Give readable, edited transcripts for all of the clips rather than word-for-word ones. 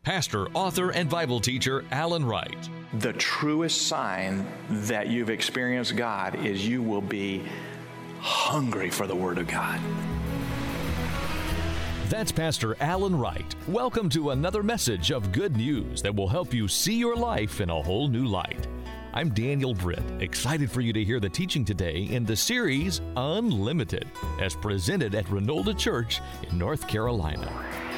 pastor, author, and Bible teacher Alan Wright. The truest sign that you've experienced God is you will be hungry for the Word of God. That's Pastor Alan Wright. Welcome to another message of good news that will help you see your life in a whole new light. I'm Daniel Britt, excited for you to hear the teaching today in the series Unlimited, as presented at Renolda Church in North Carolina.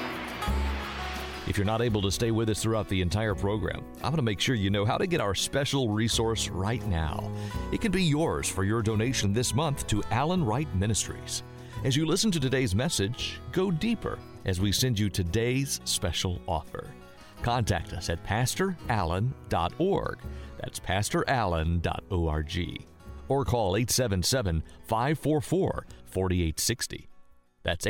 If you're not able to stay with us throughout the entire program, I'm going to make sure you know how to get our special resource right now. It can be yours for your donation this month to Alan Wright Ministries. As you listen to today's message, go deeper as we send you today's special offer. Contact us at pastorallen.org. That's pastorallen.org. Or call 877-544-4860. That's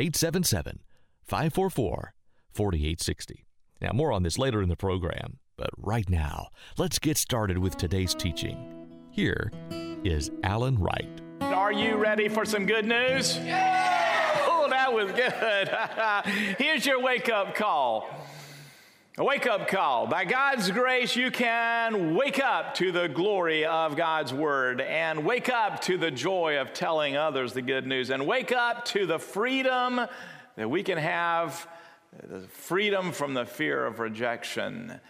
877-544-4860. Now, more on this later in the program, but right now, let's get started with today's teaching. Here is Alan Wright. Are you ready for some good news? Yeah! Oh, that was good. Here's your wake-up call. A wake-up call. By God's grace, you can wake up to the glory of God's Word and wake up to the joy of telling others the good news and wake up to the freedom that we can have, the freedom from the fear of rejection.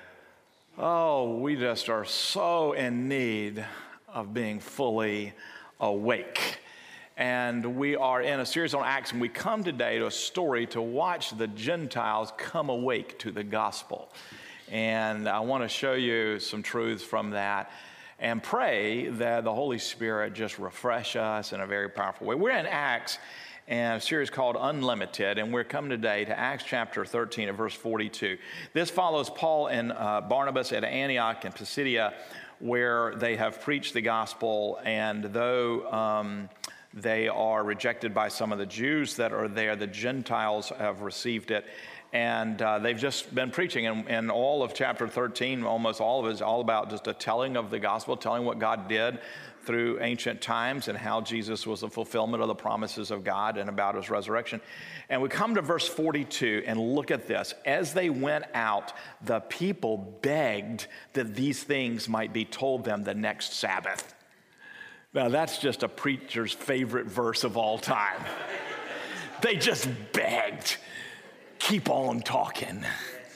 Oh, we just are so in need of being fully awake. And we are in a series on Acts, and we come today to a story to watch the Gentiles come awake to the gospel. And I want to show you some truths from that and pray that the Holy Spirit just refresh us in a very powerful way. We're in Acts, and a series called Unlimited, and we're coming today to Acts chapter 13 and verse 42. This follows Paul and Barnabas at Antioch and Pisidia, where they have preached the gospel, and though they are rejected by some of the Jews that are there, the Gentiles have received it, and they've just been preaching, and all of chapter 13, almost all of it is all about just a telling of the gospel, telling what God did through ancient times and how Jesus was the fulfillment of the promises of God and about his resurrection. And we come to verse 42 and look at this. As they went out, the people begged that these things might be told them the next Sabbath. Now that's just a preacher's favorite verse of all time. They just begged, keep on talking.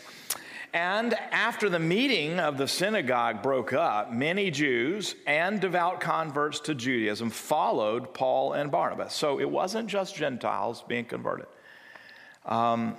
And after the meeting of the synagogue broke up, many Jews and devout converts to Judaism followed Paul and Barnabas. So it wasn't just Gentiles being converted. Who,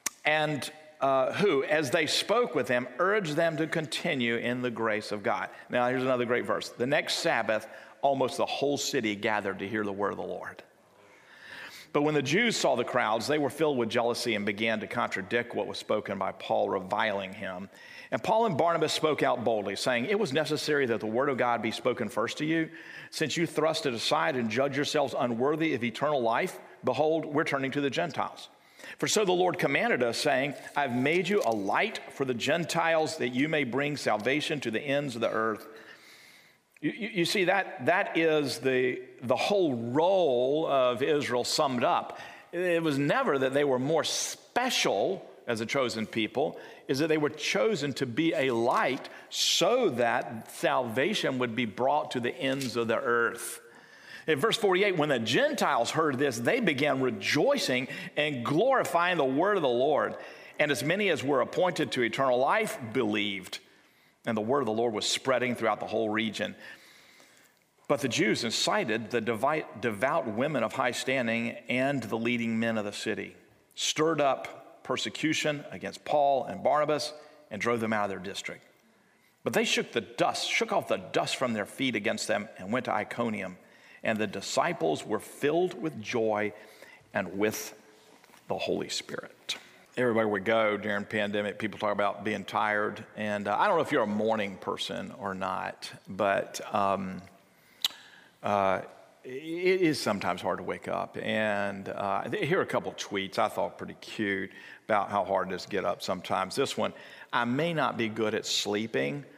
as they spoke with them, urged them to continue in the grace of God. Now here's another great verse. The next Sabbath, almost the whole city gathered to hear the word of the Lord. But when the Jews saw the crowds, they were filled with jealousy and began to contradict what was spoken by Paul, reviling him. And Paul and Barnabas spoke out boldly, saying, "It was necessary that the word of God be spoken first to you. Since you thrust it aside and judge yourselves unworthy of eternal life, behold, we're turning to the Gentiles. For so the Lord commanded us, saying, I've made you a light for the Gentiles, that you may bring salvation to the ends of the earth." You see, that is the whole role of Israel summed up. It was never that they were more special as a chosen people, is that they were chosen to be a light so that salvation would be brought to the ends of the earth. In verse 48, when the Gentiles heard this, they began rejoicing and glorifying the word of the Lord. And as many as were appointed to eternal life believed. And the word of the Lord was spreading throughout the whole region. But the Jews incited the devout women of high standing and the leading men of the city, stirred up persecution against Paul and Barnabas, and drove them out of their district. But they shook off the dust from their feet against them and went to Iconium. And the disciples were filled with joy and with the Holy Spirit. Everywhere we go during pandemic, people talk about being tired. And I don't know if you're a morning person or not, but it is sometimes hard to wake up. And here are a couple tweets I thought pretty cute about how hard it is to get up sometimes. This one, I may not be good at sleeping,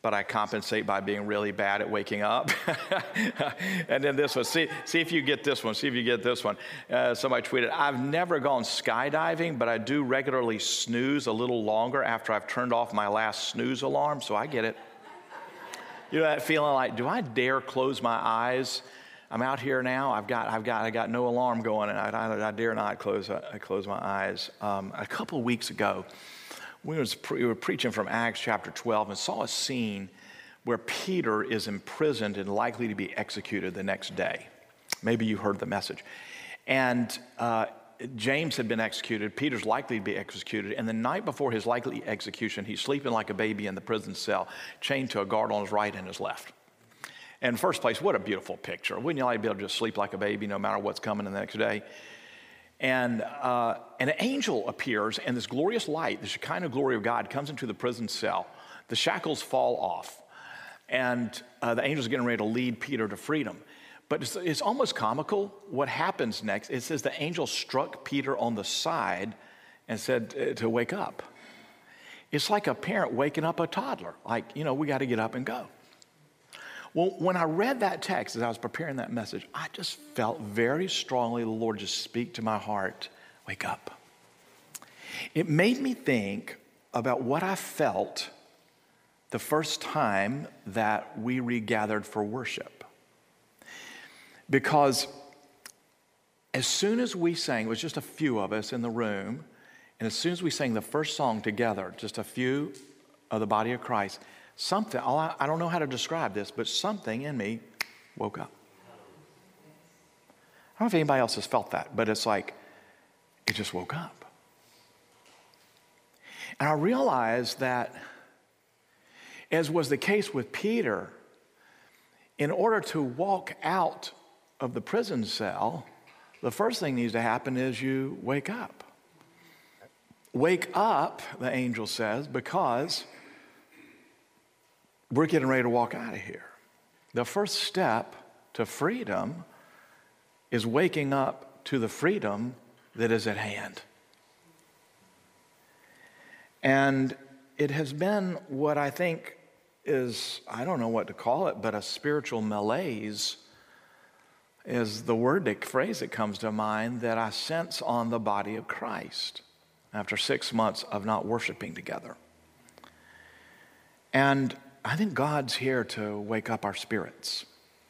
but I compensate by being really bad at waking up. And then this one, see if you get this one, somebody tweeted, I've never gone skydiving, but I do regularly snooze a little longer after I've turned off my last snooze alarm, so I get it. You know that feeling like, do I dare close my eyes? I'm out here now, I got no alarm going, and I dare not close my eyes. A couple of weeks ago, we were preaching from Acts chapter 12 and saw a scene where Peter is imprisoned and likely to be executed the next day. Maybe you heard the message. And James had been executed. Peter's likely to be executed. And the night before his likely execution, he's sleeping like a baby in the prison cell, chained to a guard on his right and his left. And in the first place, what a beautiful picture. Wouldn't you like to be able to just sleep like a baby no matter what's coming in the next day? And an angel appears, and this glorious light, the Shekinah glory of God, comes into the prison cell. The shackles fall off, and the angel's getting ready to lead Peter to freedom. But it's almost comical what happens next. It says the angel struck Peter on the side and said to wake up. It's like a parent waking up a toddler, like, we got to get up and go. Well, when I read that text as I was preparing that message, I just felt very strongly the Lord just speak to my heart, wake up. It made me think about what I felt the first time that we regathered for worship. Because as soon as we sang, it was just a few of us in the room, and as soon as we sang the first song together, just a few of the body of Christ, something, I don't know how to describe this, but something in me woke up. I don't know if anybody else has felt that, but it's like, it just woke up. And I realized that, as was the case with Peter, in order to walk out of the prison cell, the first thing that needs to happen is you wake up. Wake up, the angel says, because we're getting ready to walk out of here. The first step to freedom is waking up to the freedom that is at hand. And it has been what I think is, I don't know what to call it, but a spiritual malaise is the phrase that comes to mind that I sense on the body of Christ after 6 months of not worshiping together. And I think God's here to wake up our spirits.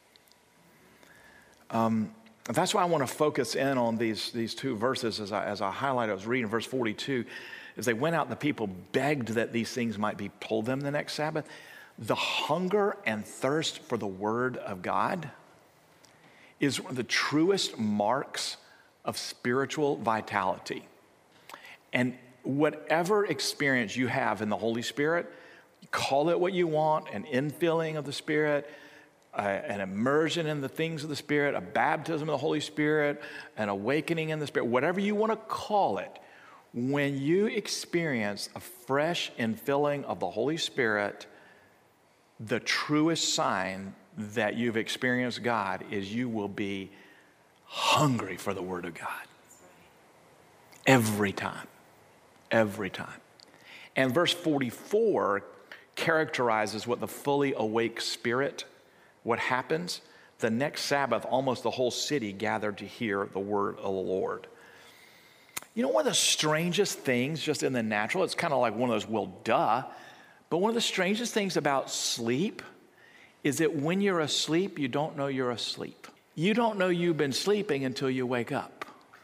That's why I want to focus in on these two verses as I highlighted. I was reading verse 42. As they went out, the people begged that these things might be told them the next Sabbath. The hunger and thirst for the word of God is one of the truest marks of spiritual vitality. And whatever experience you have in the Holy Spirit, call it what you want, an infilling of the Spirit, an immersion in the things of the Spirit, a baptism of the Holy Spirit, an awakening in the Spirit, whatever you want to call it, when you experience a fresh infilling of the Holy Spirit, the truest sign that you've experienced God is you will be hungry for the Word of God. Every time. Every time. And verse 44 characterizes what the fully awake spirit, what happens. The next Sabbath, almost the whole city gathered to hear the word of the Lord. You know, one of the strangest things just in the natural, it's kind of like one of those, well, duh, but one of the strangest things about sleep is that when you're asleep, you don't know you're asleep. You don't know you've been sleeping until you wake up.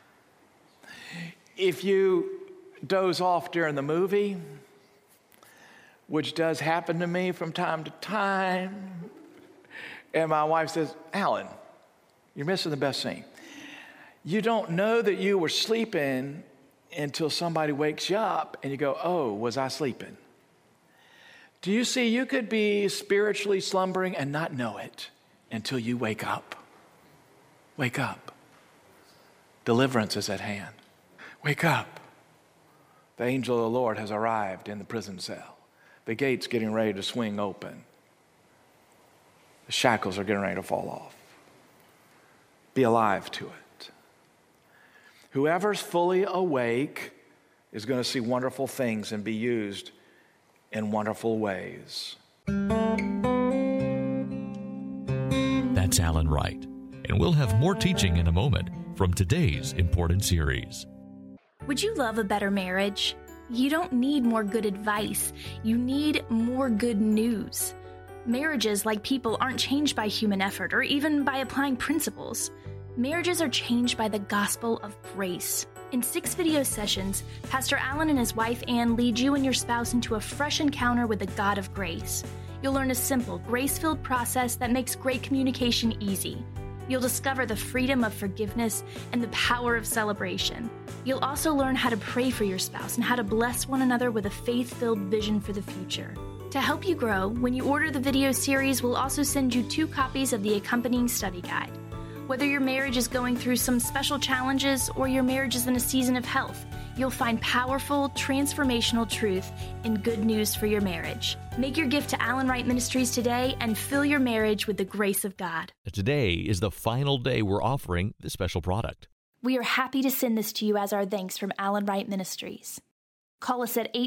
If you doze off during the movie, which does happen to me from time to time, and my wife says, Alan, you're missing the best scene. You don't know that you were sleeping until somebody wakes you up and you go, oh, was I sleeping? Do you see, you could be spiritually slumbering and not know it until you wake up. Wake up. Deliverance is at hand. Wake up. The angel of the Lord has arrived in the prison cell. The gate's getting ready to swing open. The shackles are getting ready to fall off. Be alive to it. Whoever's fully awake is going to see wonderful things and be used in wonderful ways. That's Alan Wright, and we'll have more teaching in a moment from today's important series. Would you love a better marriage? You don't need more good advice. You need more good news. Marriages, like people, aren't changed by human effort or even by applying principles. Marriages are changed by the gospel of grace. In 6 video sessions, Pastor Alan and his wife Ann lead you and your spouse into a fresh encounter with the God of grace. You'll learn a simple, grace-filled process that makes great communication easy. You'll discover the freedom of forgiveness and the power of celebration. You'll also learn how to pray for your spouse and how to bless one another with a faith-filled vision for the future. To help you grow, when you order the video series, we'll also send you 2 copies of the accompanying study guide. Whether your marriage is going through some special challenges or your marriage is in a season of health, you'll find powerful, transformational truth and good news for your marriage. Make your gift to Alan Wright Ministries today and fill your marriage with the grace of God. Today is the final day we're offering this special product. We are happy to send this to you as our thanks from Alan Wright Ministries. Call us at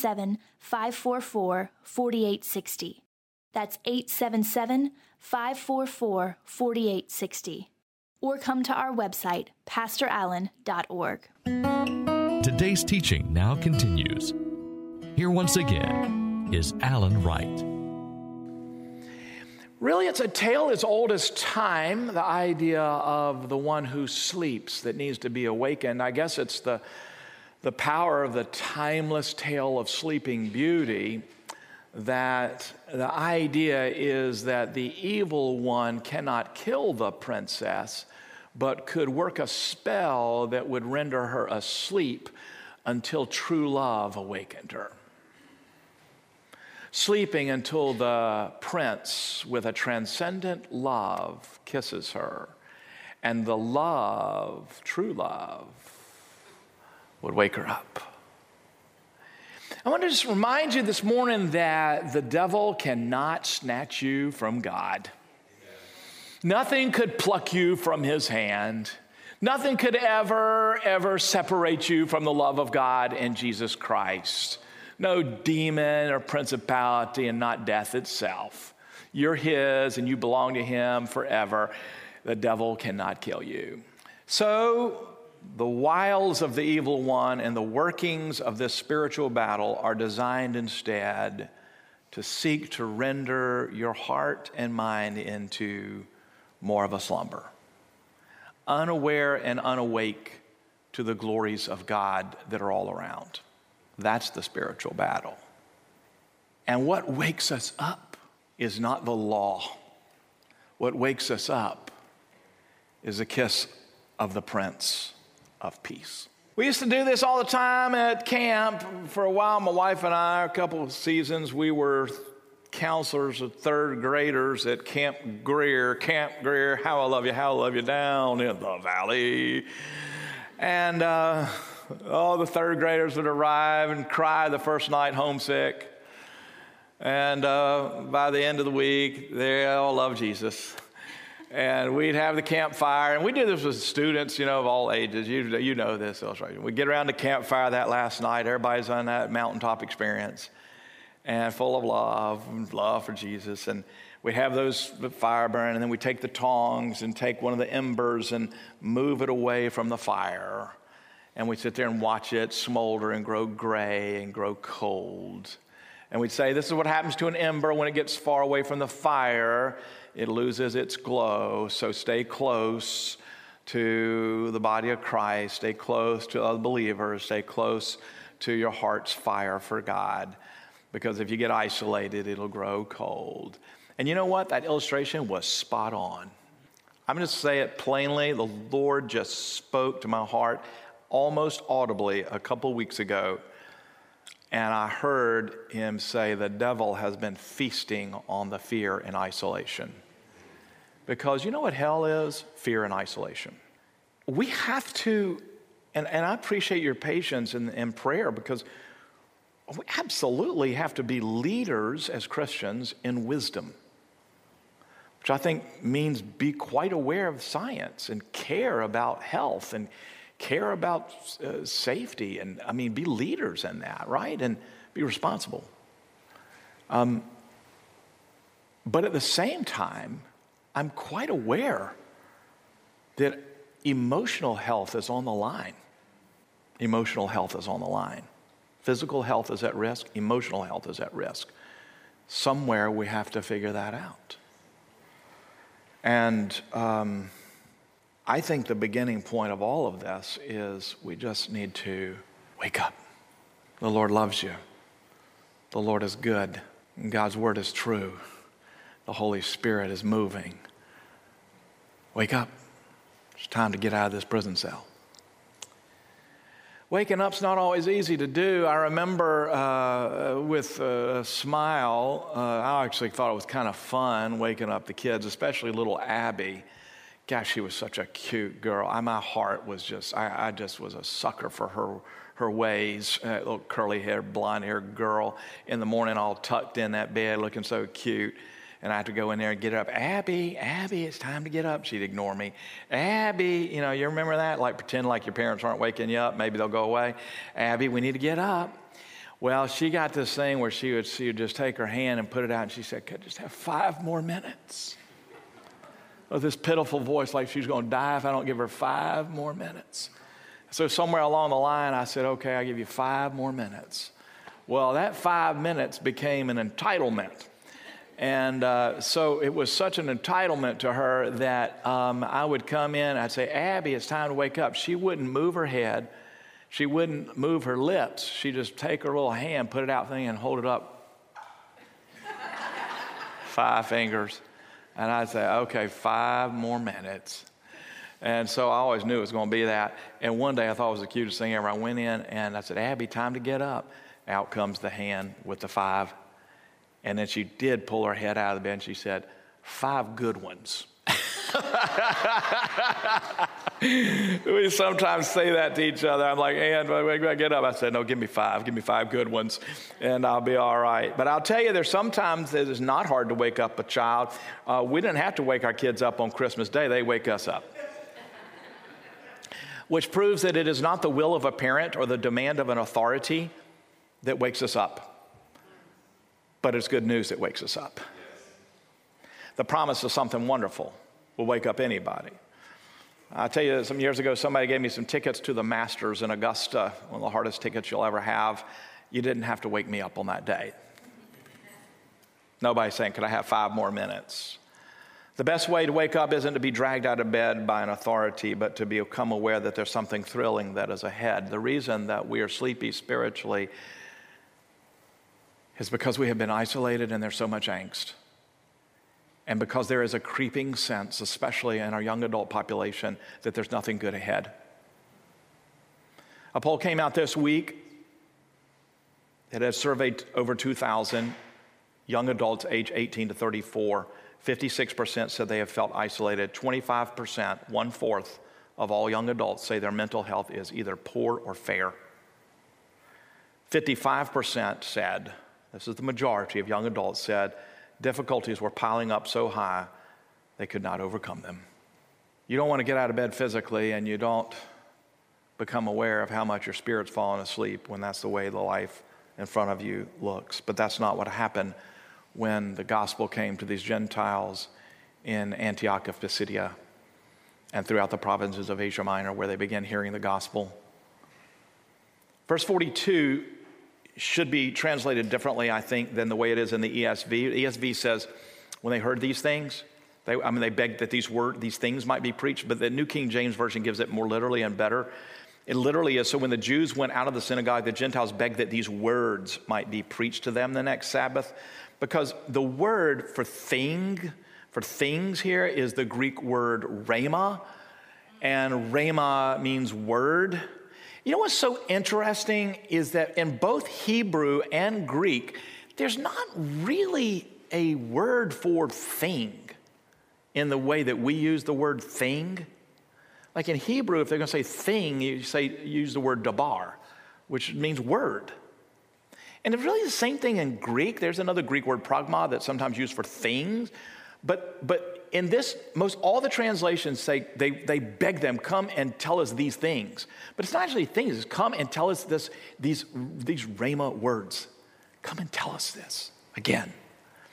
877-544-4860. That's 877-544-4860. Or come to our website, pastorallen.org. Today's teaching now continues. Here once again is Alan Wright. Really, it's a tale as old as time, the idea of the one who sleeps that needs to be awakened. I guess it's the power of the timeless tale of Sleeping Beauty, that the idea is that the evil one cannot kill the princess, but could work a spell that would render her asleep until true love awakened her. Sleeping until the prince, with a transcendent love, kisses her, and the love, true love, would wake her up. I want to just remind you this morning that the devil cannot snatch you from God. Nothing could pluck you from his hand. Nothing could ever separate you from the love of God in Jesus Christ. No demon or principality, and not death itself. You're his and you belong to him forever. The devil cannot kill you. So the wiles of the evil one and the workings of this spiritual battle are designed instead to seek to render your heart and mind into more of a slumber, unaware and unawake to the glories of God that are all around. That's the spiritual battle. And what wakes us up is not the law. What wakes us up is a kiss of the Prince of Peace. We used to do this all the time at camp. For a while, my wife and I, a couple of seasons, we were counselors of 3rd graders at Camp Greer, how I love you down in the valley. And all the 3rd graders would arrive and cry the first night homesick. And by the end of the week, they all love Jesus. And we'd have the campfire, and we did this with students, of all ages. You know this illustration. We'd get around the campfire that last night. Everybody's on that mountaintop experience, and full of love for Jesus. And we have those fire burn, and then we take the tongs and take one of the embers and move it away from the fire. And we sit there and watch it smolder and grow gray and grow cold. And we'd say, this is what happens to an ember when it gets far away from the fire. It loses its glow. So stay close to the body of Christ. Stay close to other believers. Stay close to your heart's fire for God. Because if you get isolated, it'll grow cold. And you know what? That illustration was spot on. I'm going to say it plainly. The Lord just spoke to my heart almost audibly a couple weeks ago. And I heard him say the devil has been feasting on the fear and isolation. Because you know what hell is? Fear and isolation. We have to, and I appreciate your patience and prayer, because we absolutely have to be leaders as Christians in wisdom, which I think means be quite aware of science and care about health and care about safety, and be leaders in that, right? And be responsible. But at the same time, I'm quite aware that emotional health is on the line. Emotional health is on the line. Physical health is at risk. Emotional health is at risk. Somewhere we have to figure that out. And I think the beginning point of all of this is we just need to wake up. The Lord loves you. The Lord is good. And God's word is true. The Holy Spirit is moving. Wake up. It's time to get out of this prison cell. Waking up's not always easy to do. I remember with a smile, I actually thought it was kind of fun waking up the kids, especially little Abby. Gosh, she was such a cute girl. My heart was just, I just was a sucker for her ways. Little curly-haired, blonde-haired girl in the morning all tucked in that bed looking so cute. And I had to go in there and get her up. Abby, it's time to get up. She'd ignore me. Abby, you remember that? Like pretend like your parents aren't waking you up. Maybe they'll go away. Abby, we need to get up. Well, she got this thing where she would just take her hand and put it out. And she said, could I just have 5 more minutes? With this pitiful voice like she's going to die if I don't give her 5 more minutes. So somewhere along the line, I said, okay, I'll give you 5 more minutes. Well, that 5 minutes became an entitlement. And so it was such an entitlement to her that I would come in, I'd say, Abby, it's time to wake up. She wouldn't move her head. She wouldn't move her lips. She'd just take her little hand, put it out thing, and hold it up. 5 fingers. And I'd say, okay, 5 more minutes. And so I always knew it was going to be that. And one day I thought it was the cutest thing ever. I went in and I said, Abby, time to get up. Out comes the hand with the 5. And then she did pull her head out of the bed and she said, 5 good ones. We sometimes say that to each other. I'm like, and when I get up, I said, no, give me 5 good ones, and I'll be all right. But I'll tell you, there's sometimes it is not hard to wake up a child. We didn't have to wake our kids up on Christmas Day. They wake us up. Which proves that it is not the will of a parent or the demand of an authority that wakes us up. But it's good news that wakes us up. The promise of something wonderful will wake up anybody. I'll tell you, some years ago, somebody gave me some tickets to the Masters in Augusta, one of the hardest tickets you'll ever have. You didn't have to wake me up on that day. Nobody's saying, could I have 5 more minutes? The best way to wake up isn't to be dragged out of bed by an authority, but to become aware that there's something thrilling that is ahead. The reason that we are sleepy spiritually is because we have been isolated and there's so much angst. And because there is a creeping sense, especially in our young adult population, that there's nothing good ahead. A poll came out this week that has surveyed over 2,000 young adults age 18 to 34. 56% said they have felt isolated. 25%, 1/4 of all young adults say their mental health is either poor or fair. 55% said, this is the majority of young adults, said difficulties were piling up so high they could not overcome them. You don't want to get out of bed physically and you don't become aware of how much your spirit's fallen asleep when that's the way the life in front of you looks. But that's not what happened when the gospel came to these Gentiles in Antioch of Pisidia and throughout the provinces of Asia Minor where they began hearing the gospel. Verse 42 should be translated differently, I think, than the way it is in the ESV. The ESV says, when they heard these things, they begged that these things might be preached, but the New King James Version gives it more literally and better. It literally is, so when the Jews went out of the synagogue, the Gentiles begged that these words might be preached to them the next Sabbath, because the word for things here is the Greek word rhema, and rhema means word. You know what's so interesting is that in both Hebrew and Greek, there's not really a word for thing in the way that we use the word thing. Like in Hebrew, if they're going to say thing, use the word dabar, which means word. And it's really the same thing in Greek. There's another Greek word, pragma, that's sometimes used for things. But in this, most all the translations say they beg them, come and tell us these things. But it's not actually things. It's come and tell us these rhema words. Come and tell us this again.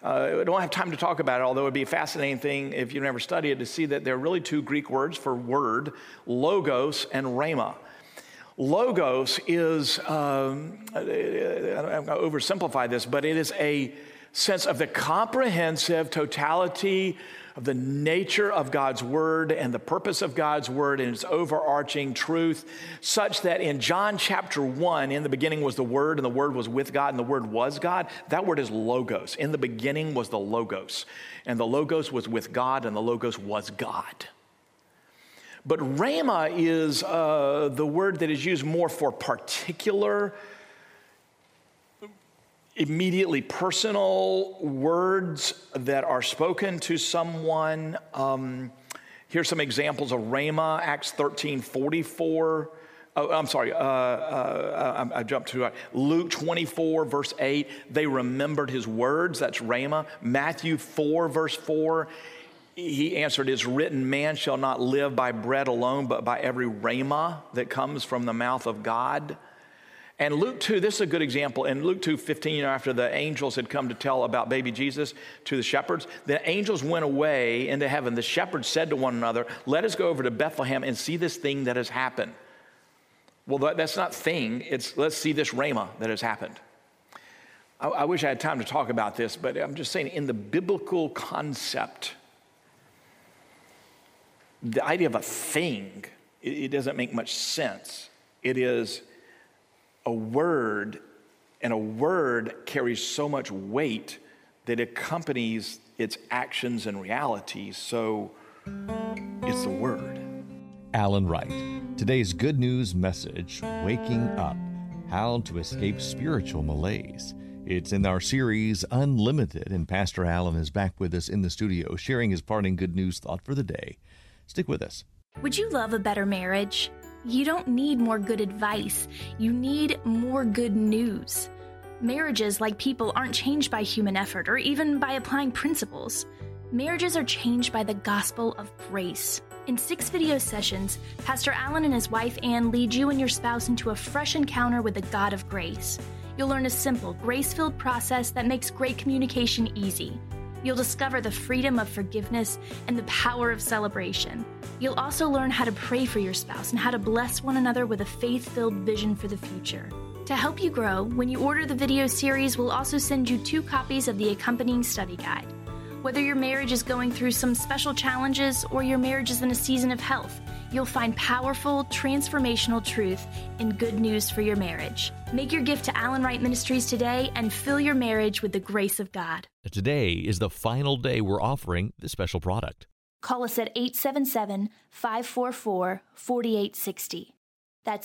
I don't have time to talk about it, although it would be a fascinating thing if you've never studied it to see that there are really two Greek words for word, logos and rhema. Logos is, I'm going to oversimplify this, but it is a sense of the comprehensive totality of the nature of God's word and the purpose of God's word and its overarching truth, such that in John chapter 1, in the beginning was the Word, and the Word was with God, and the Word was God. That word is logos. In the beginning was the Logos, and the Logos was with God, and the Logos was God. But rhema is the word that is used more for particular, immediately personal words that are spoken to someone. Here's some examples of rhema. Acts 13:44. I jumped to Luke 24, verse 8. They remembered his words. That's rhema. Matthew 4, verse 4. He answered, "It is written, man shall not live by bread alone, but by every rhema that comes from the mouth of God." And Luke 2, this is a good example. In Luke 2:15, after the angels had come to tell about baby Jesus to the shepherds, the angels went away into heaven. The shepherds said to one another, "Let us go over to Bethlehem and see this thing that has happened." Well, that's not thing. It's let's see this rhema that has happened. I wish I had time to talk about this, but I'm just saying in the biblical concept, the idea of a thing, it doesn't make much sense. It is a word, and a word carries so much weight that it accompanies its actions and realities. So it's the word. Alan Wright. Today's good news message, Waking Up, How to Escape Spiritual Malaise. It's in our series, Unlimited, and Pastor Alan is back with us in the studio, sharing his parting good news thought for the day. Stick with us. Would you love a better marriage? You don't need more good advice. You need more good news. Marriages, like people, aren't changed by human effort or even by applying principles. Marriages are changed by the gospel of grace. In 6 video sessions, Pastor Alan and his wife Ann lead you and your spouse into a fresh encounter with the God of grace. You'll learn a simple, grace-filled process that makes great communication easy. You'll discover the freedom of forgiveness and the power of celebration. You'll also learn how to pray for your spouse and how to bless one another with a faith-filled vision for the future. To help you grow, when you order the video series, we'll also send you 2 copies of the accompanying study guide. Whether your marriage is going through some special challenges or your marriage is in a season of health, you'll find powerful, transformational truth and good news for your marriage. Make your gift to Alan Wright Ministries today and fill your marriage with the grace of God. Today is the final day we're offering this special product. Call us at 877-544-4860. That's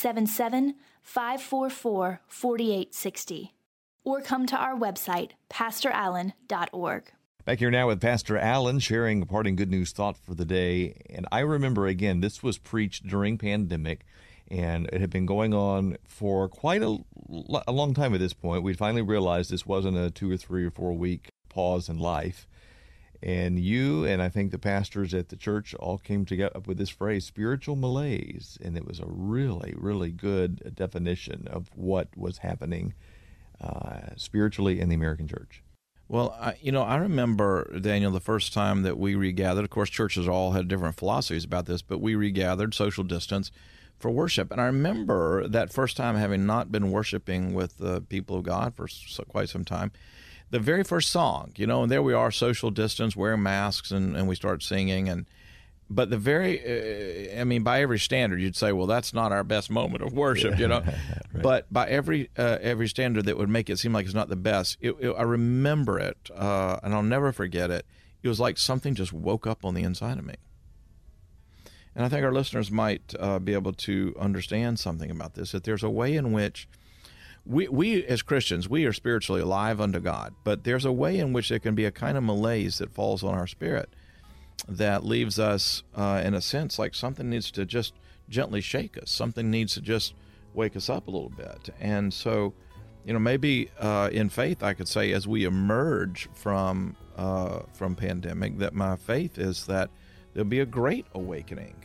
877-544-4860. Or come to our website, pastorallen.org. Back here now with Pastor Alan, sharing a parting good news thought for the day. And I remember, again, this was preached during pandemic, and it had been going on for quite a long time at this point. We finally realized this wasn't a 2 or 3 or 4 week pause in life. And you and I think the pastors at the church all came together with this phrase, spiritual malaise. And it was a really, really good definition of what was happening spiritually in the American church. Well, I remember, Daniel, the first time that we regathered. Of course, churches all had different philosophies about this, but we regathered, social distance, for worship. And I remember that first time, having not been worshiping with the people of God for quite some time, the very first song, and there we are, social distance, wearing masks, and we start singing. But the very, by every standard, you'd say, well, that's not our best moment of worship, Right. But by every standard that would make it seem like it's not the best, I remember it, and I'll never forget it. It was like something just woke up on the inside of me. And I think our listeners might be able to understand something about this, that there's a way in which we as Christians, we are spiritually alive unto God, but there's a way in which there can be a kind of malaise that falls on our spirit that leaves us, in a sense, like something needs to just gently shake us. Something needs to just wake us up a little bit. And so, maybe in faith, I could say, as we emerge from pandemic, that my faith is that there'll be a great awakening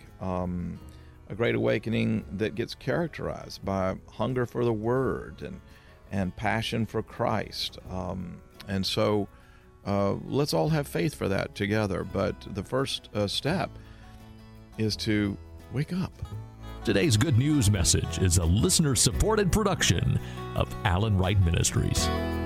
that gets characterized by hunger for the Word and passion for Christ. And so let's all have faith for that together. But the first step is to wake up. Today's Good News message is a listener-supported production of Alan Wright Ministries.